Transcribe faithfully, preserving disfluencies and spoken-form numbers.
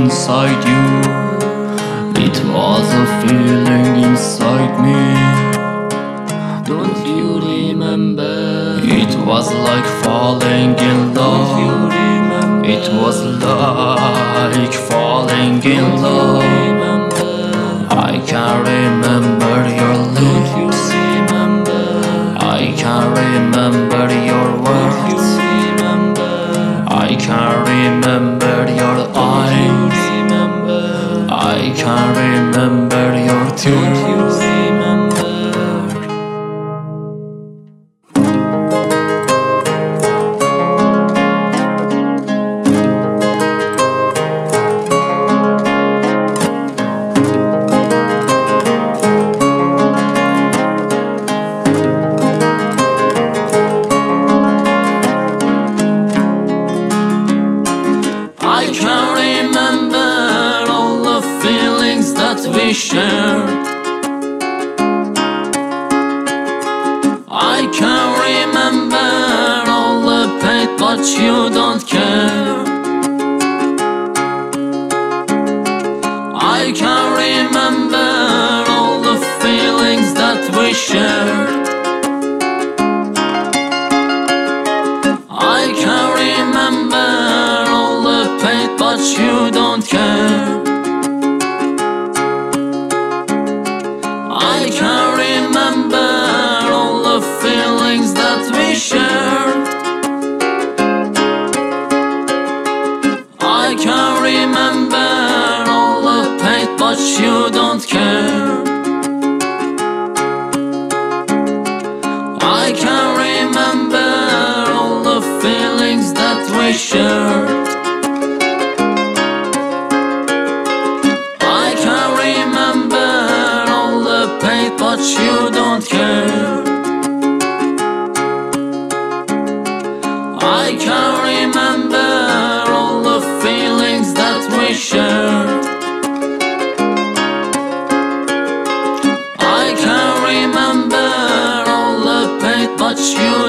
inside you. It was a feeling inside me. Don't you remember? It was like falling in love. Don't you remember? It was like falling in love. Remember? I can remember your Don't you lips. remember? I can remember your Don't you words. remember? I can remember your eyes. Remember? I can remember your Don't you tears. remember? I can remember all the feelings that we shared. I can remember all the pain, but you don't care. I can remember all the feelings that we shared. I can remember all the pain, but you don't care. I can remember all the feelings that we shared. I can remember all the pain, but you don't care. I can remember all the feelings that we shared. I can remember all the pain, but you don't care. I can remember all the feelings that we shared. I can remember all the pain, but you